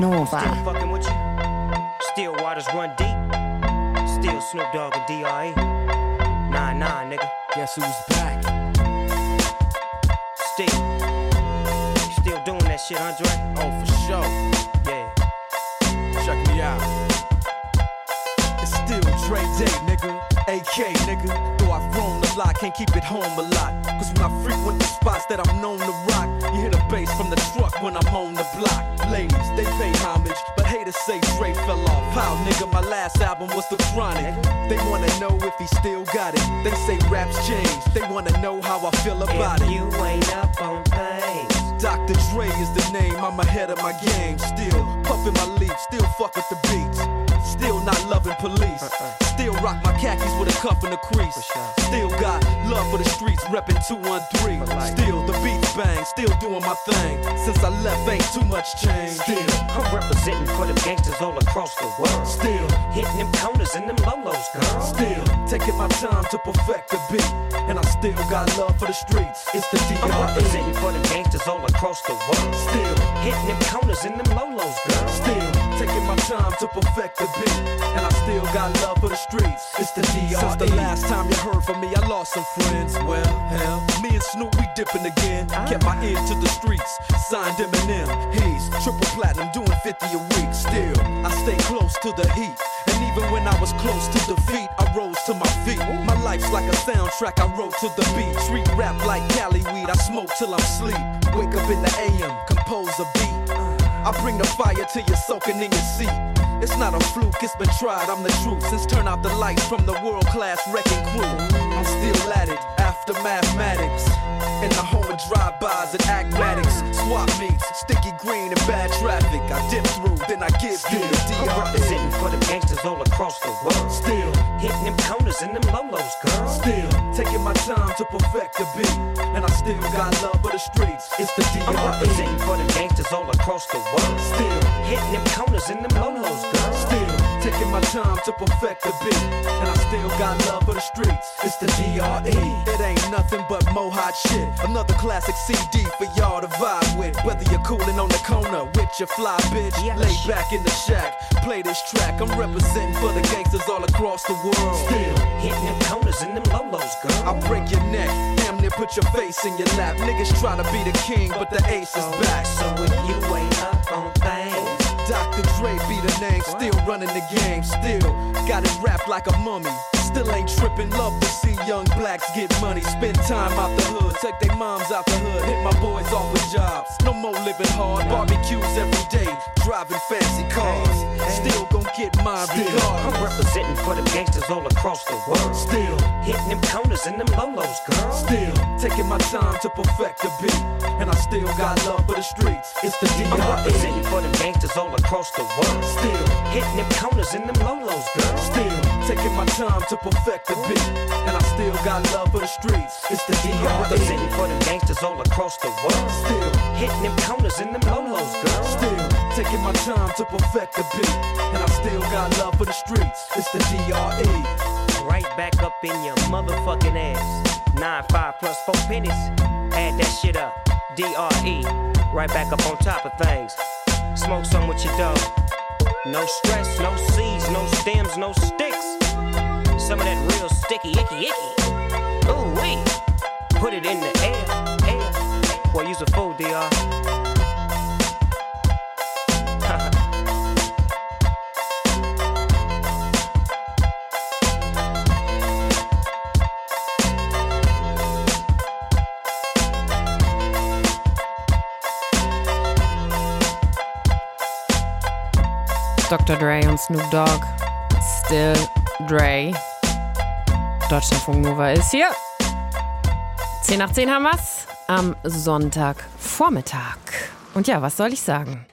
Nova. Still fucking with you. Still waters run deep. Still Snoop Dogg and D.R.E. 9-9, nigga. Guess who's back? Still doing that shit, Andre? Oh, for sure. Yeah. Check me out. It's still Dre Day, nigga. AK, nigga. Though I've grown a lot, can't keep it home a lot. Cause when I frequent the spots that I'm known to rock, you hear the bass from the truck when I'm on the block. Ladies, they pay homage, but haters say Dre fell off. How, nigga, my last album was The Chronic. They wanna know if he still got it. They say raps change, they wanna know how I feel about if it. You ain't up on things. Dr. Dre is the name, I'm ahead of my game. Still puffin' my leaf, still fuck with the beats. Still not loving police. Still rock my khakis with a cuff and a crease. Still got love for the streets, reppin' 213. Still the beats bang, still doing my thing. Since I left, ain't too much change. Still I'm representing for the gangsters all across the world. Still hitting them corners and them lolos, girl. Still taking my time to perfect the beat. And I still got love for the streets. It's the D.R.E. I'm representing for the gangsters all across the world. Still hitting them corners and them lolos, girl. Still taking my time to perfect the beat. And I still got love for the streets. It's the D.R.E. Since the last time you heard from me, I lost some friends. Well, hell, me and Snoop, we dipping again. Kept my ear to the streets, signed Eminem. He's triple platinum, doing 50 a week. Still, I stay close to the heat. And even when I was close to defeat, I rose to my feet. My life's like a soundtrack, I wrote to the beat. Street rap like Cali weed, I smoke till I'm sleep. Wake up in the AM, compose a beat. I bring the fire till you're soaking in your seat. It's not a fluke, it's been tried, I'm the truth. Since turn out the lights from the world-class wrecking crew, I'm still at it, after mathematics. In the home of drive-bys and acmatics. Swap meets, sticky green and bad traffic. I dip through, then I give you the D.R.E. I'm representing for the gangsters all across the world. Still hitting them corners and them lolos, girl. Still taking my time to perfect the beat. And I still got love for the streets. It's the D.R.E. I'm representing for the gangsters all across the world. Still hitting them corners and them lolos, girl. Still taking my time to perfect the beat. And I still got love for the streets. It's the D.R.E. It ain't nothing but mohawk shit. Another classic CD for y'all to vibe with. Whether you're coolin' on the corner with your fly bitch, lay back in the shack, play this track. I'm representing for the gangsters all across the world. Still hitting them corners and them lolos, girl. I'll break your neck, damn near put your face in your lap. Niggas try to be the king, but the ace is back. So if you ain't up on things, Dr. Dre be the name, still running the game. Still got it wrapped like a mummy. Still ain't trippin', love to see young blacks get money. Spend time out the hood, take their moms out the hood. Hit my boys off with jobs, no more living hard. Barbecues every day, driving fancy cars. Still gon' get mine regardless. I'm representing for the gangsters all across the world. Still hitting them corners and them lolos, girl. Still taking my time to perfect the beat. And I still got love for the streets. It's the D.R.E. I'm representing for the gangsters all across the world. Still hitting them corners and them lolos, girl. Still taking my time to perfect the beat. And I still got love for the streets. It's the D.R.E. I'm representing for the gangsters all across the world. Still hitting them corners and them lolos, girl. Still taking my time to perfect the beat. And I still got love for the streets. It's the D.R.E. Right back up in your motherfucking ass. 9-5 plus 4 pennies. Add that shit up. D.R.E. Right back up on top of things. Smoke some with your dog. No stress, no seeds, no stems, no sticks. Some of that real sticky, icky. Ooh wee. Put it in the air. Boy, you's a fool, D.R. Dr. Dre und Snoop Dogg. Still Dre. Deutschlandfunk Nova ist hier. 10 nach 10 haben wir's am Sonntagvormittag. Und ja, was soll ich sagen?